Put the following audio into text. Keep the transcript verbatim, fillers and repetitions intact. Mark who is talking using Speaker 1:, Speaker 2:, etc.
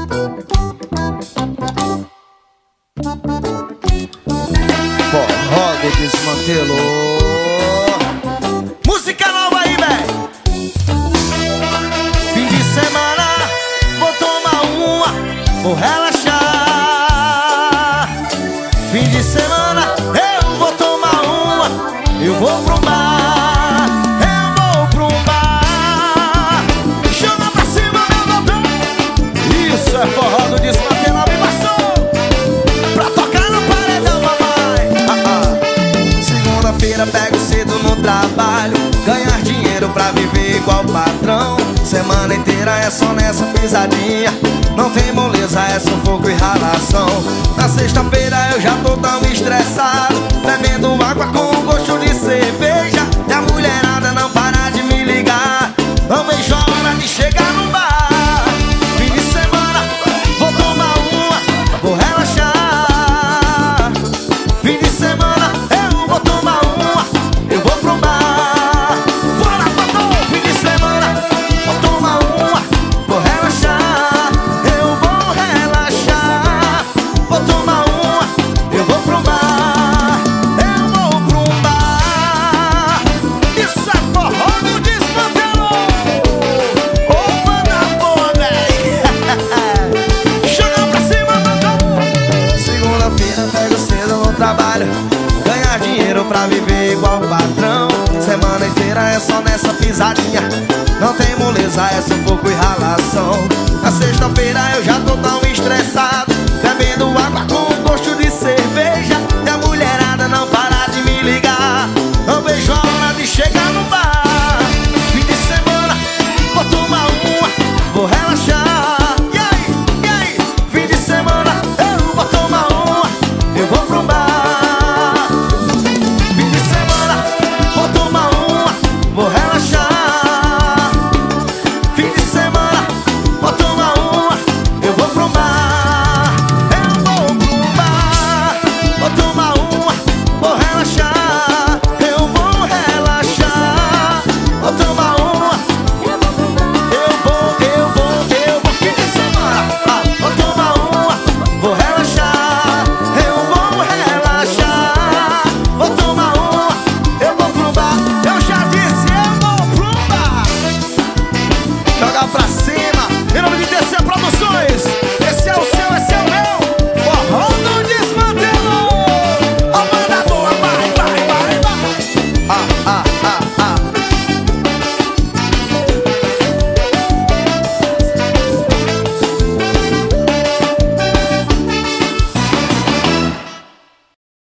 Speaker 1: Forró do Desmantelo. Música nova aí, véi. Fim de semana, vou tomar uma, vou relaxar. Fim de semana, eu vou tomar uma, eu vou pro bar, eu vou pro bar. Chama pra cima, meu botão. Isso é forró do Desmantelo, me passou pra tocar no paredão, mamãe. ah, ah. Segunda-feira pego cedo no trabalho, ganhar dinheiro pra viver igual patrão. Semana inteira é só nessa pisadinha, não tem moleza, é sufoco e ralação. Na sexta-feira eu já tô tão estressado, bebendo água com gosto de cerveja. E a mulherada não para de me ligar, não vejo a hora de chegar no bar. Fim de semana, vou tomar uma, vou relaxar. Fim de semana, eu vou tomar uma, eu vou pro bar. Bora, patrão! Fim de semana, vou tomar uma, vou relaxar. Eu vou relaxar. Vou tomar uma, eu vou pro bar. Eu vou pro bar. Isso é forró do Desmantelo. Ô, banda boa, véi. Chama pra cima, patrão. Segunda-feira pego cedo no trabalho, ganhar dinheiro pra viver igual patrão. Semana inteira é só nessa pisadinha, não tem moleza, é sufoco e ralação.